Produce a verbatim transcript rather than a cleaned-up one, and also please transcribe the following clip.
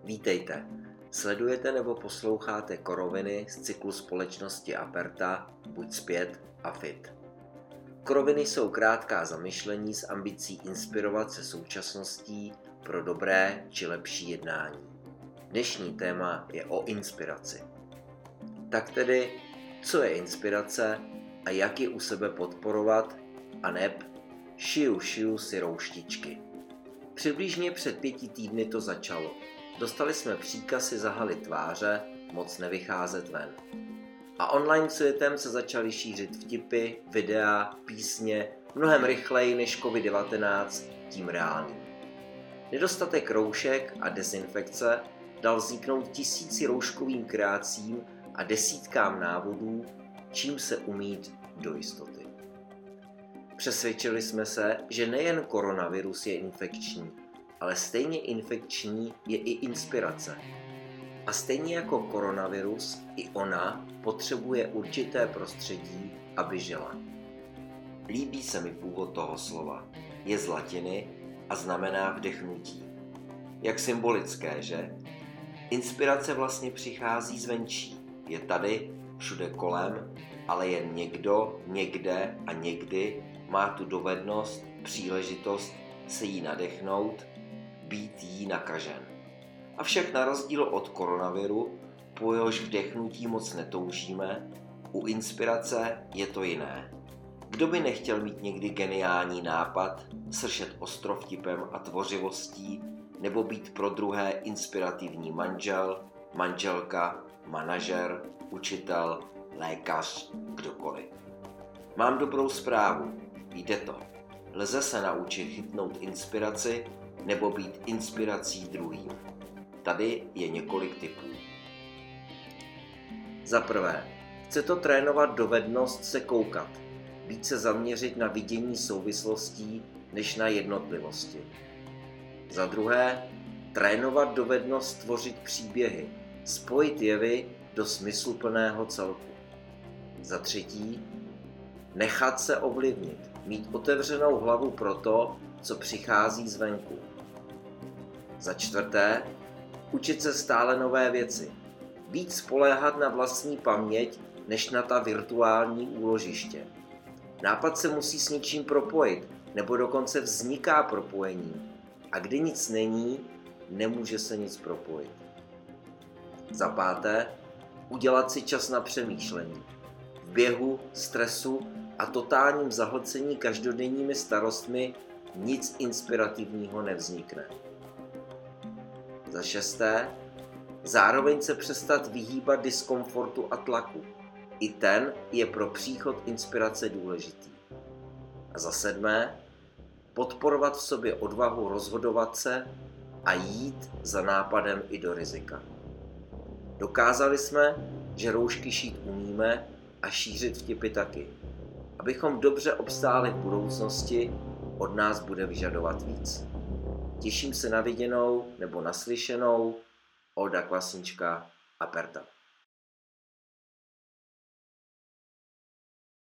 Vítejte. Sledujete nebo posloucháte Koroviny z cyklu společnosti Aperta Buď zpět a fit. Koroviny jsou krátká zamyšlení s ambicí inspirovat se současností pro dobré či lepší jednání. Dnešní téma je o inspiraci. Tak tedy, co je inspirace a jak ji u sebe podporovat, aneb šiju šiju si rouštičky. Přibližně před pěti týdny to začalo. Dostali jsme příkaz si zahalit tváře, moc nevycházet ven. A online světem se začaly šířit vtipy, videa, písně mnohem rychleji než covid devatenáct, tím reálným. Nedostatek roušek a dezinfekce dal vzniknout tisíci rouškovým kreacím a desítkám návodů, čím se umýt do jistoty. Přesvědčili jsme se, že nejen koronavirus je infekční, ale stejně infekční je i inspirace. A stejně jako koronavirus, i ona potřebuje určité prostředí, aby žila. Líbí se mi původ toho slova. Je z latiny a znamená vdechnutí. Jak symbolické, že? Inspirace vlastně přichází zvenčí. Je tady, všude kolem, ale jen někdo, někde a někdy má tu dovednost, příležitost se jí nadechnout, být jí nakažen. Avšak na rozdíl od koronaviru, po jehož vdechnutí moc netoužíme, u inspirace je to jiné. Kdo by nechtěl mít někdy geniální nápad, sršet ostro vtipem a tvořivostí, nebo být pro druhé inspirativní manžel, manželka, manažer, učitel, lékař, kdokoliv. Mám dobrou zprávu, jde to. Lze se naučit chytnout inspiraci nebo být inspirací druhým. Tady je několik tipů. Za prvé, chce to trénovat dovednost se koukat, více zaměřit na vidění souvislostí než na jednotlivosti. Za druhé, trénovat dovednost tvořit příběhy, spojit jevy do smysluplného celku. Za třetí, nechat se ovlivnit, mít otevřenou hlavu pro to, co přichází zvenku. Za čtvrté, učit se stále nové věci, víc spoléhat na vlastní paměť, než na ta virtuální úložiště. Nápad se musí s něčím propojit, nebo dokonce vzniká propojení. A kdy nic není, nemůže se nic propojit. Za páté, udělat si čas na přemýšlení. V běhu, stresu a totálním zahlcení každodenními starostmi nic inspirativního nevznikne. Za šesté, zároveň se přestat vyhýbat diskomfortu a tlaku. I ten je pro příchod inspirace důležitý. A za sedmé, podporovat v sobě odvahu rozhodovat se a jít za nápadem i do rizika. Dokázali jsme, že roušky šít umíme a šířit vtipy taky. Abychom dobře obstáli v budoucnosti, od nás bude vyžadovat víc. Těším se na viděnou nebo naslyšenou. Olda Kvasnička, Aperta.